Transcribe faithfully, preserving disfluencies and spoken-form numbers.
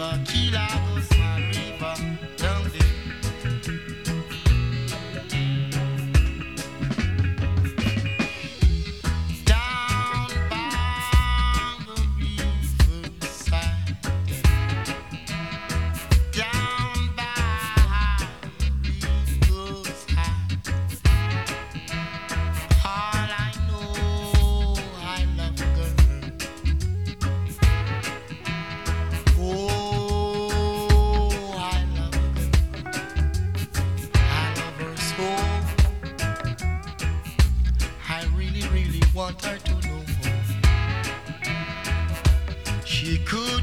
river, Kila goes my river, down there. Down by the riverside, down by the riverside. All I know, I love a girl. Oh, I love a girl. I love her so. I really, really want her to know she could.